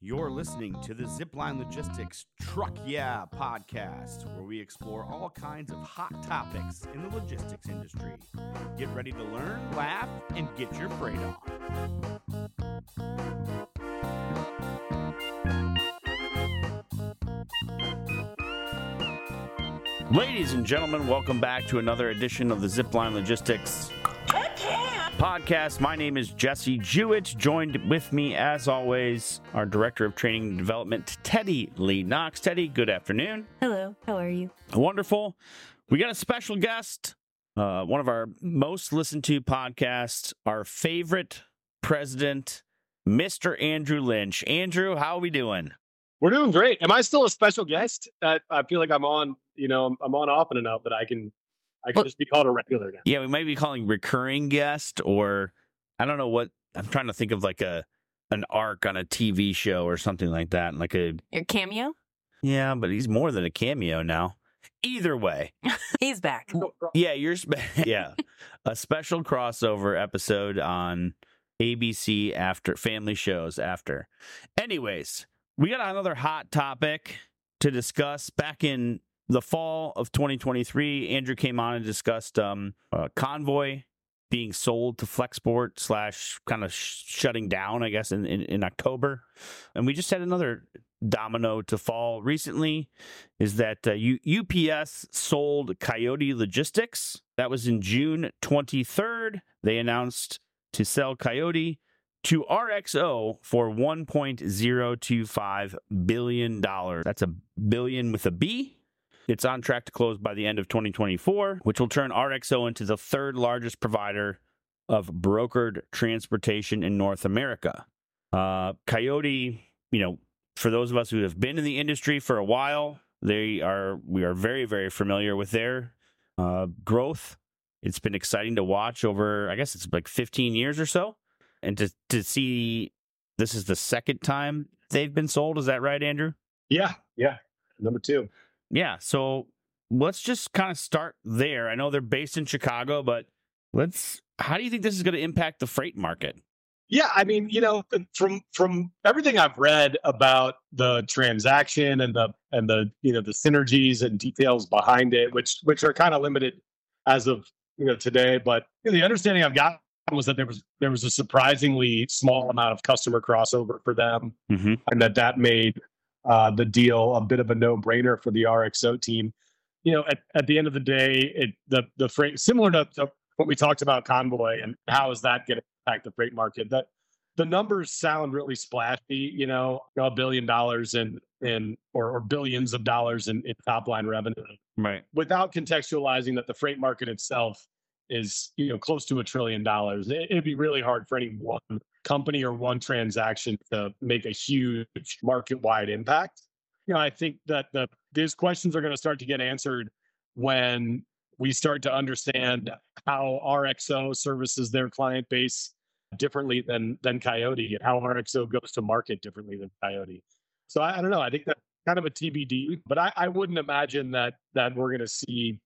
You're listening to the Zipline Logistics Truck Yeah podcast, where we explore all kinds of hot topics in the logistics industry. Get ready to learn, laugh, and get your freight on. Ladies and gentlemen, welcome back to another edition of the Zipline Logistics podcast. My name is Jesse Jewett. Joined with me, as always, our Director of Training and Development, Teddy Lee Knox. Teddy, good afternoon. Hello, how are you? Wonderful. We got a special guest, one of our most listened to podcasts, our favorite president, Mr. Andrew Lynch. Andrew, how are we doing? We're doing great. Am I still a special guest? I feel like I'm on, I'm on often enough that I can just be called a regular now. Yeah, we might be calling recurring guest, or I don't know what. I'm trying to think of like an arc on a TV show or something like that. Like Your cameo? Yeah, but he's more than a cameo now. Either way. He's back. Yeah, yeah. A special crossover episode on ABC after family shows after. Anyways, we got another hot topic to discuss. Back in the fall of 2023, Andrew came on and discussed Convoy being sold to Flexport / kind of shutting down, I guess, in October. And we just had another domino to fall recently, is that UPS sold Coyote Logistics. That was in June 23rd. They announced to sell Coyote to RXO for $1.025 billion. That's a billion with a B. It's on track to close by the end of 2024, which will turn RXO into the third largest provider of brokered transportation in North America. Coyote, for those of us who have been in the industry for a while, we are very, very familiar with their growth. It's been exciting to watch over, I guess it's like 15 years or so. And to see this is the second time they've been sold. Is that right, Andrew? Yeah. Number 2. Yeah, so let's just kind of start there. I know they're based in Chicago, but how do you think this is going to impact the freight market? Yeah, I mean, from everything I've read about the transaction and the synergies and details behind it, which are kind of limited as of today, but the understanding I've got was that there was a surprisingly small amount of customer crossover for them, mm-hmm. and that made the deal a bit of a no-brainer for the RXO team. At the end of the day, the freight, similar to what we talked about Convoy and how is that going to impact the freight market, that the numbers sound really splashy, $1 billion or billions of dollars in top line revenue, right? Without contextualizing that the freight market itself is close to $1 trillion. It'd be really hard for any one company or one transaction to make a huge market-wide impact. I think that these questions are going to start to get answered when we start to understand how RXO services their client base differently than Coyote, and how RXO goes to market differently than Coyote. So I don't know. I think that's kind of a TBD, but I wouldn't imagine that we're going to see,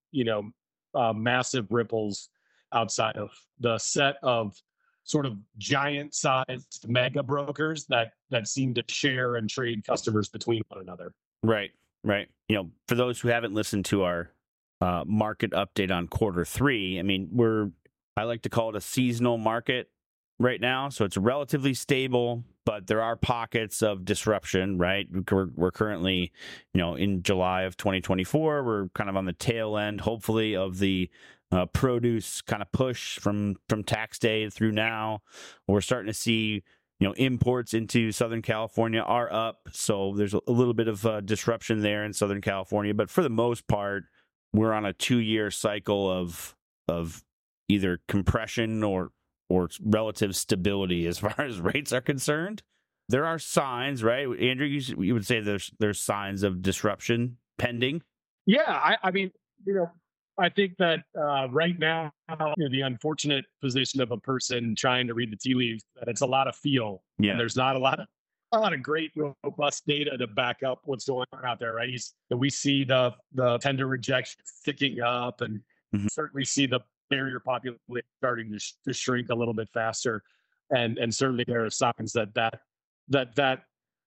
massive ripples outside of the set of sort of giant-sized mega brokers that seem to share and trade customers between one another. Right. For those who haven't listened to our market update on Q3, I mean, I like to call it a seasonal market right now. So it's relatively stable, but there are pockets of disruption, right? We're currently, in July of 2024, we're kind of on the tail end, hopefully, of the produce kind of push from tax day through now. We're starting to see, imports into Southern California are up. So there's a little bit of disruption there in Southern California. But for the most part, we're on a 2-year cycle of either compression or relative stability as far as rates are concerned. There are signs, right? Andrew, you would say there's signs of disruption pending? Yeah, I mean, I think that right now, the unfortunate position of a person trying to read the tea leaves, that it's a lot of feel. Yeah. And there's not a lot of great, robust data to back up what's going on out there, right? We see the tender rejection ticking up, and mm-hmm. certainly see the carrier population starting to shrink a little bit faster. And certainly there are signs that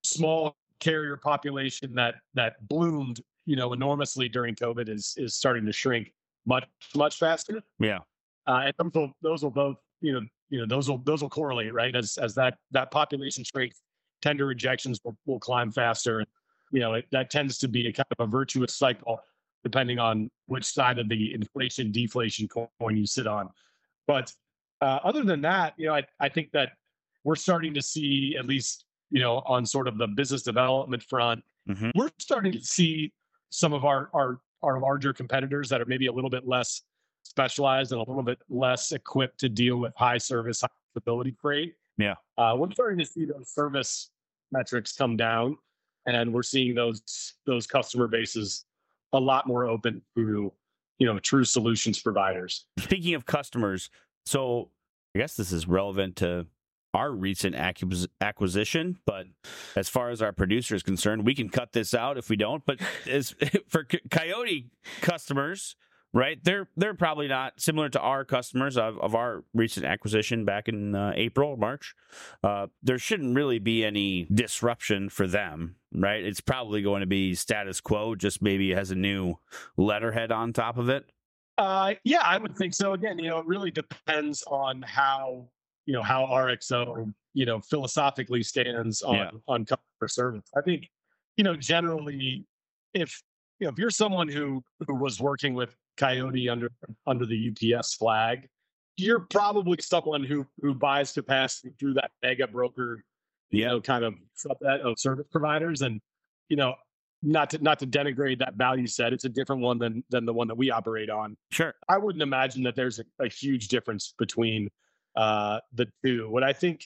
small carrier population that bloomed, enormously during COVID is starting to shrink much faster. Yeah. And those will both, those will correlate, right? As that population shrinks, tender rejections will climb faster. That tends to be a kind of a virtuous cycle, depending on which side of the inflation deflation coin you sit on. But other than that, I think that we're starting to see, at least, on sort of the business development front, Mm-hmm. we're starting to see some of our larger competitors that are maybe a little bit less specialized and a little bit less equipped to deal with high service, high stability freight. Yeah. We're starting to see those service metrics come down, and we're seeing those customer bases a lot more open to, true solutions providers. Speaking of customers, so I guess this is relevant to our recent acquisition, but as far as our producer is concerned, we can cut this out if we don't. But as for Coyote customers, right? They're probably not similar to our customers of our recent acquisition back in April, March. There shouldn't really be any disruption for them, right? It's probably going to be status quo, just maybe it has a new letterhead on top of it. Yeah, I would think so. Again, it really depends on how RXO, philosophically stands on customer service. I think, generally, if you're someone who was working with Coyote under the UPS flag, you're probably someone who buys capacity through that mega broker, kind of subset of service providers. And, not to denigrate that value set, it's a different one than the one that we operate on. Sure. I wouldn't imagine that there's a huge difference between the two. What I think,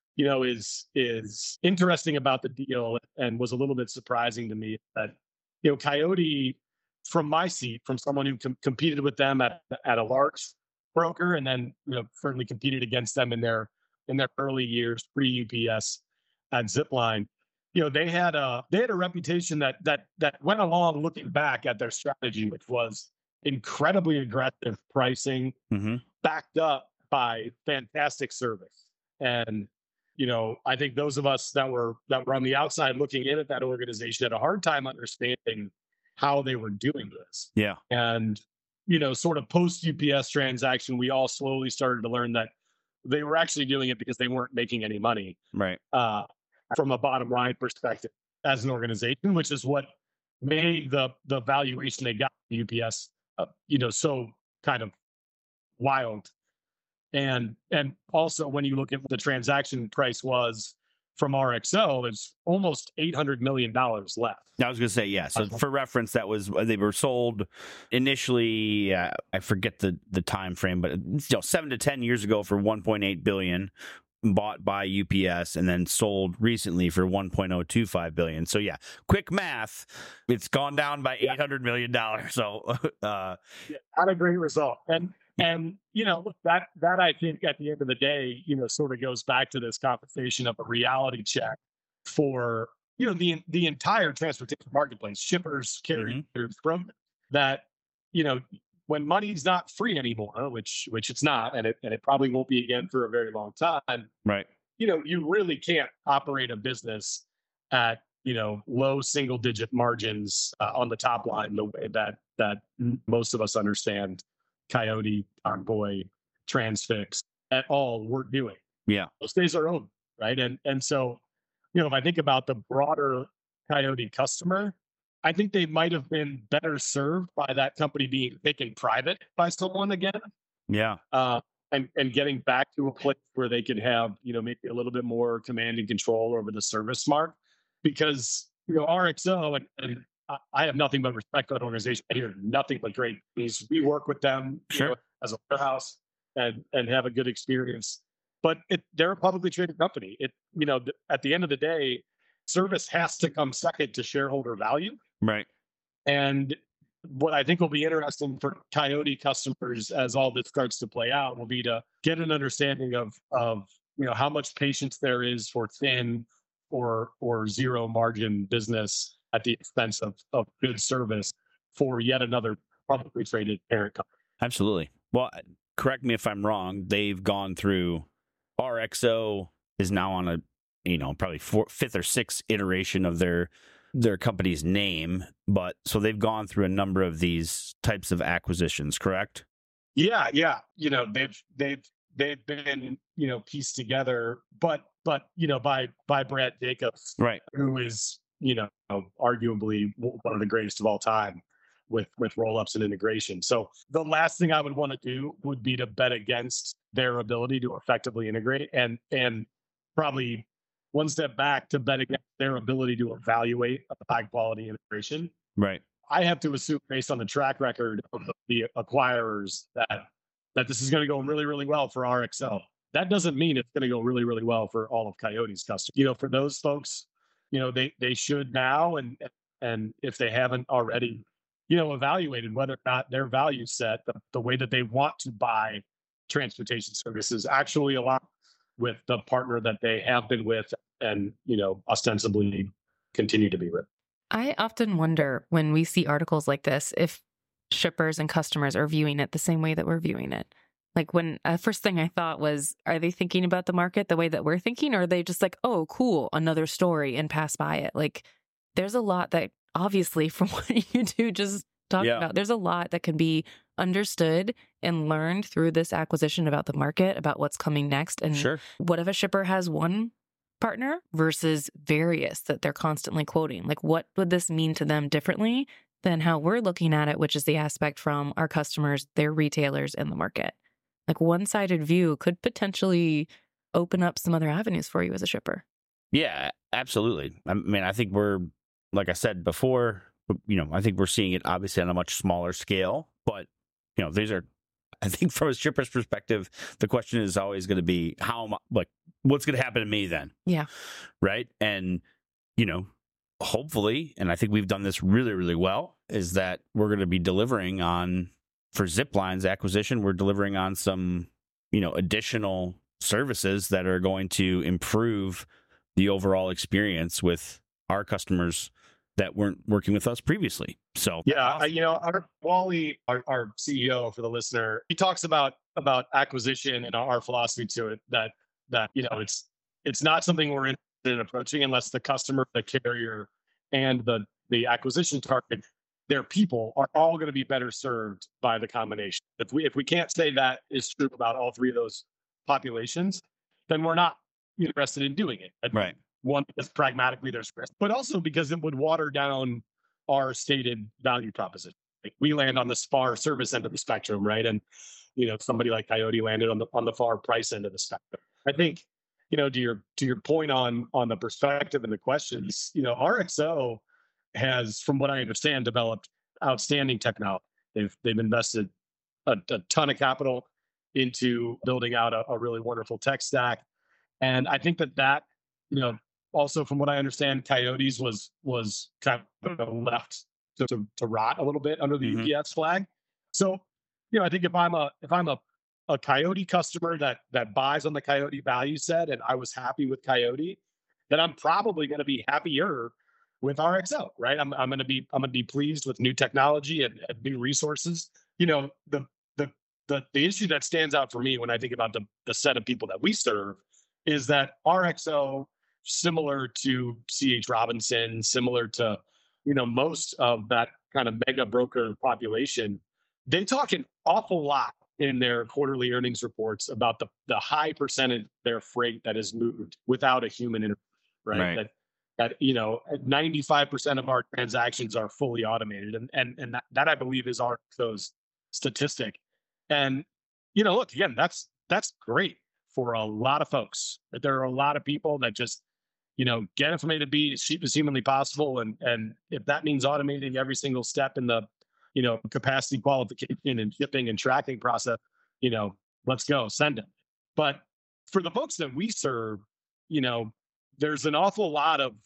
is interesting about the deal and was a little bit surprising to me that, Coyote, from my seat, from someone who competed with them at a large broker, and then, certainly competed against them in their early years pre-UPS at Zipline, they had a reputation that went along looking back at their strategy, which was incredibly aggressive pricing, Mm-hmm. backed up by fantastic service. And, I think those of us that were on the outside looking in at that organization had a hard time understanding how they were doing this. Yeah. And, sort of post UPS transaction, we all slowly started to learn that they were actually doing it because they weren't making any money. Right. From a bottom line perspective as an organization, which is what made the valuation they got from UPS, so kind of wild. And also, when you look at what the transaction price was from RXO, it's almost $800 million left. I was going to say, yeah. So for reference, that was, they were sold initially, I forget the time frame, but 7 to 10 years ago for $1.8 billion, bought by UPS, and then sold recently for $1.025 billion. So yeah, quick math, it's gone down by $800 million. So not a great result. And that I think at the end of the day, sort of goes back to this conversation of a reality check for, the entire transportation marketplace, shippers, carriers, from that, when money's not free anymore, which it's not, and it probably won't be again for a very long time. Right. You really can't operate a business at, low single digit margins on the top line the way that most of us understand Coyote, Convoy, Transfix at all we're doing. Yeah. Those days are over, right? And so, if I think about the broader Coyote customer, I think they might have been better served by that company being taken private by someone again. Yeah. And getting back to a place where they could have, maybe a little bit more command and control over the service mark, because, RXO and I have nothing but respect for that organization. I hear nothing but great things. We work with them as a warehouse and have a good experience. But they're a publicly traded company. At the end of the day, service has to come second to shareholder value. Right. And what I think will be interesting for Coyote customers as all this starts to play out will be to get an understanding of how much patience there is for thin or zero margin business at the expense of good service for yet another publicly traded parent company. Absolutely. Well, correct me if I'm wrong. They've gone through, RXO is now on probably fifth or sixth iteration of their company's name. But so they've gone through a number of these types of acquisitions, correct? Yeah. They've been, pieced together, but by Brad Jacobs, Right. who is, arguably one of the greatest of all time with roll-ups and integration. So the last thing I would want to do would be to bet against their ability to effectively integrate, and probably one step back to bet against their ability to evaluate a high quality integration. Right. I have to assume, based on the track record of the acquirers, that this is going to go really, really well for RXO. That doesn't mean it's going to go really, really well for all of Coyote's customers. For those folks, they should now, and if they haven't already, evaluated whether or not their value set, the way that they want to buy transportation services, actually align with the partner that they have been with and, ostensibly continue to be with. I often wonder when we see articles like this, if shippers and customers are viewing it the same way that we're viewing it. Like when first thing I thought was, are they thinking about the market the way that we're thinking? Or are they just like, oh, cool, another story, and pass by it? Like there's a lot that obviously from what you do just talk about, there's a lot that can be understood and learned through this acquisition about the market, about what's coming next. And what if a shipper has one partner versus various that they're constantly quoting? Like what would this mean to them differently than how we're looking at it, which is the aspect from our customers, their retailers, and the market? Like one-sided view could potentially open up some other avenues for you as a shipper. Yeah, absolutely. I mean, I think we're, like I said before, I think we're seeing it obviously on a much smaller scale, but these are, I think from a shipper's perspective, the question is always going to be what's going to happen to me then? Yeah. Right. And, hopefully, and I think we've done this really, really well, is that we're going to be delivering on, for Zipline's acquisition, we're delivering on some, additional services that are going to improve the overall experience with our customers that weren't working with us previously. So Wally, our CEO, for the listener, he talks about acquisition and our philosophy to it, that it's not something we're interested in approaching unless the customer, the carrier, and the acquisition target, their people, are all going to be better served by the combination. If we can't say that is true about all three of those populations, then we're not interested in doing it. Right. One, because pragmatically there's risk, but also because it would water down our stated value proposition. Like we land on the far service end of the spectrum, right? And somebody like Coyote landed on the far price end of the spectrum. I think to your point on the perspective and the questions, RXO has, from what I understand, developed outstanding technology. They've invested a ton of capital into building out a really wonderful tech stack, and I think that also, from what I understand, Coyote's was kind of left to rot a little bit under the UPS flag. So, I think if I'm a Coyote customer that buys on the Coyote value set, and I was happy with Coyote, then I'm probably going to be happier with RXO, right? I'm going to be pleased with new technology and new resources. The issue that stands out for me when I think about the set of people that we serve is that RXO, similar to C.H. Robinson, similar to, most of that kind of mega broker population, they talk an awful lot in their quarterly earnings reports about the high percentage of their freight that is moved without a human intervention, right? That 95% of our transactions are fully automated, and that I believe is RXO's statistic. And look, again, that's great for a lot of folks. There are a lot of people that just get it from A to B as cheap as humanly possible. And if that means automating every single step in the, capacity qualification and shipping and tracking process, let's go, send it. But for the folks that we serve, there's an awful lot of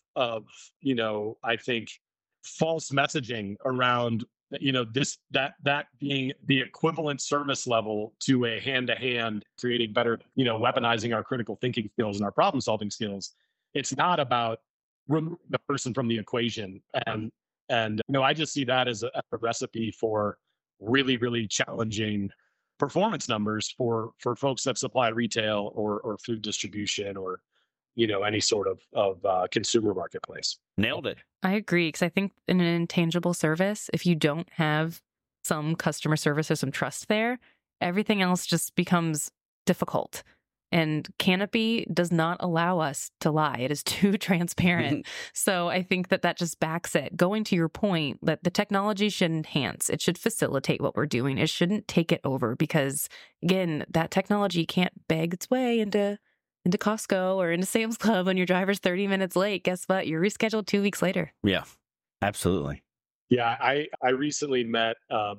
I think false messaging around, that being the equivalent service level to a hand-to-hand, creating better, weaponizing our critical thinking skills and our problem solving skills. It's not about removing the person from the equation. And I just see that as a recipe for really, really challenging performance numbers for folks that supply retail or food distribution or any sort of consumer marketplace. Nailed it. I agree, because I think in an intangible service, if you don't have some customer service or some trust there, everything else just becomes difficult. And Canopy does not allow us to lie. It is too transparent. So I think that just backs it. Going to your point, that the technology should enhance. It should facilitate what we're doing. It shouldn't take it over, because, again, that technology can't beg its way into Costco or into Sam's Club when your driver's 30 minutes late. Guess what? You're rescheduled 2 weeks later. Yeah, absolutely. Yeah, I recently met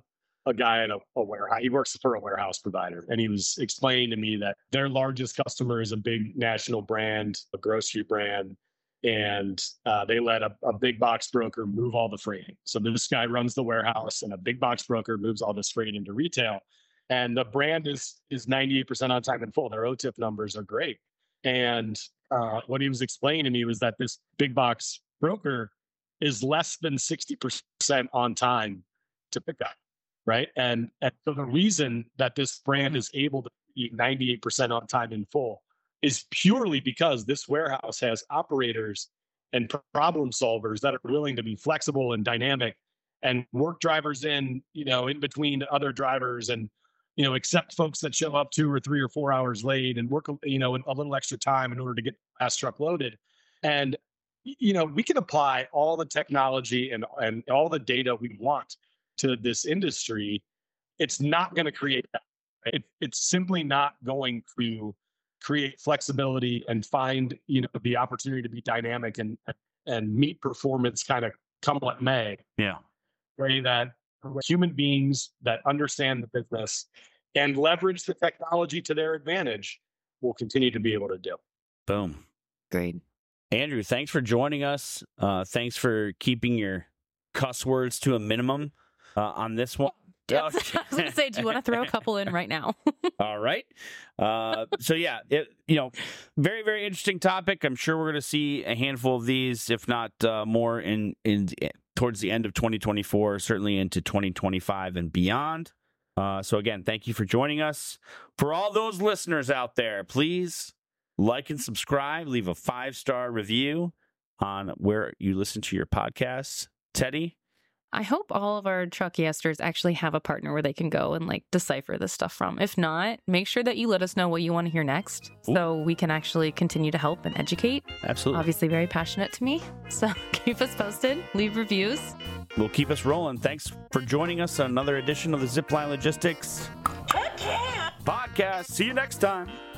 a guy at a warehouse. He works for a warehouse provider, and he was explaining to me that their largest customer is a big national brand, a grocery brand, and they let a big box broker move all the freight. So this guy runs the warehouse, and a big box broker moves all this freight into retail. And the brand is 98% on time and full. Their OTIF numbers are great. And what he was explaining to me was that this big box broker is less than 60% on time to pick up, right? And so the reason that this brand is able to be 98% on time in full is purely because this warehouse has operators and problem solvers that are willing to be flexible and dynamic and work drivers in between other drivers, and accept folks that show up 2 or 3 or 4 hours late and work, a little extra time in order to get the last truck loaded. And, we can apply all the technology and all the data we want to this industry. It's not going to create that. It's simply not going to create flexibility and find, the opportunity to be dynamic and meet performance kind of come what may. Yeah. Right. That human beings that understand the business and leverage the technology to their advantage will continue to be able to do. Boom. Great. Andrew, thanks for joining us. Thanks for keeping your cuss words to a minimum on this one. I was going to say, do you want to throw a couple in right now? All right. So yeah, very, very interesting topic. I'm sure we're going to see a handful of these, if not more, in towards the end of 2024, certainly into 2025 and beyond. So again, thank you for joining us. For all those listeners out there, please like and subscribe. Leave a 5-star review on where you listen to your podcasts. Teddy? I hope all of our truckasters actually have a partner where they can go and decipher this stuff from. If not, make sure that you let us know what you want to hear next. Ooh. So we can actually continue to help and educate. Absolutely. Obviously very passionate to me. So keep us posted, leave reviews. Will keep us rolling. Thanks for joining us on another edition of the Zipline Logistics podcast. See you next time.